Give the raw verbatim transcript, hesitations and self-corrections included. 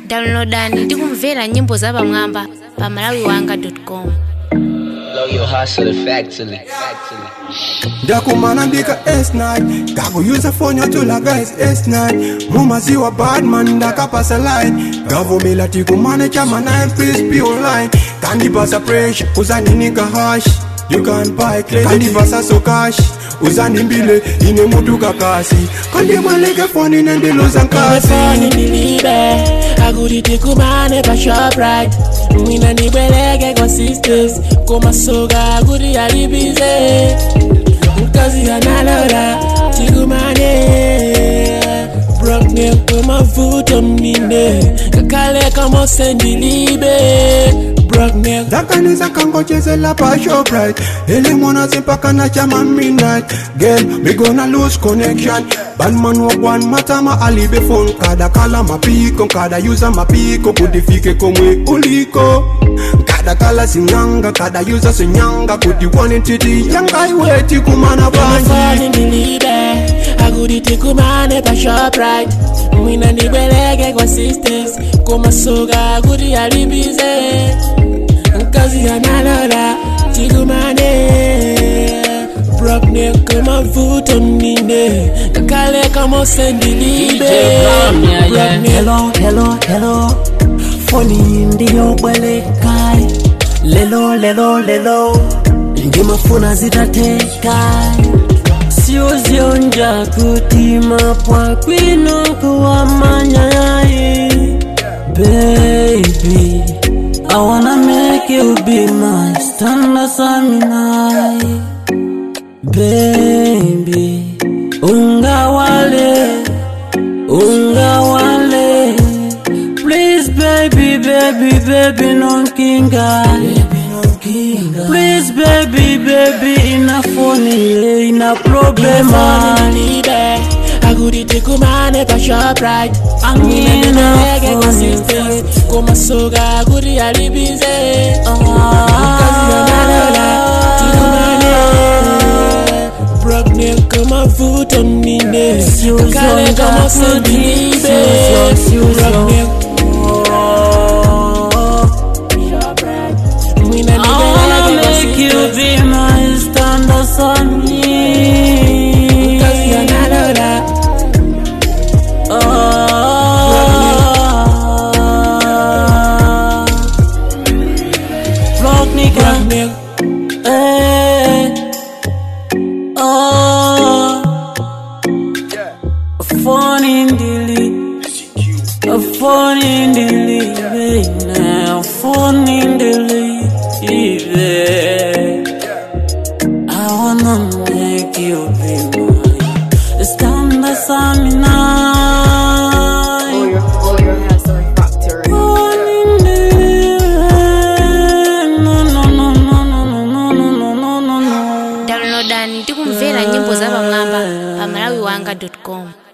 Downloadani ndi kumvera nyimbo za pamwamba pa malawi wanga dot com. Blow your hustle factory. Ndakumana ndika S nine Kago use phone to la guys S nine Mama ziwa bad man ndaka pass a line Gavo melati kumane chama nine please be online Kandi pasa pressure uzani nika hash You can't buy clay Kandi pasa so cash uzani mbile ine mutu kakasi Kandi mweleke phone nende loza nkasi Phone nilibe Aguriti kumane pa ShopRite Mwina nibeleke kwa sisters Kuma soga aguri alibize Mkazi analora Tikumane Broke ne kuma vuto mnine Kakale kama sendilibe Broke ne Zakaniza kango chezela pa ShopRite Ele mwana simpaka na chama midnight Girl, me gonna lose connection Bad man walk one matama alibe phone Kada kala mapiko, kada user mapiko Kudifike komwe uliko Kada kala sinyanga, kada user sinyanga Kudi one titi yanga iweti kumana banji Phone nilibe Aguriti kumane pa ShopRite Mwina nibeleke kwa sisters Kuma soga aguri alibize Mkazi analora Tikumane Broke ne kuma vuto mnine Kakale kama sendilibe Hello, hello, hello Phone ndiyo bwele kai Lelo, lelo, lelo Ndima funa zitatekai Sio zionja kutima Pwa kwino kuwa manyai Baby I wanna make you be my standard saminai Baby Unga wale Unga wale Please baby, baby, baby non kinga Please baby, baby ina phone ina problema Aguriti kumane pa ShopRite Angina kwa sisters Kuma soga aguri alibize Mkazi analala Tikumane Broke ne kuma vuto mnine Kakale kama sendilibe Broke ne Mwina nibeleke kwa sisters You be my standard son Mkazi analala Rock nigga Eh Oh A phone in Delhi A phone in Delhi A phone in Delhi I wanna make you be mine Standard Samina Downloadani ndi kumvera nyimbo za pamwamba pa malawi wanga dot com.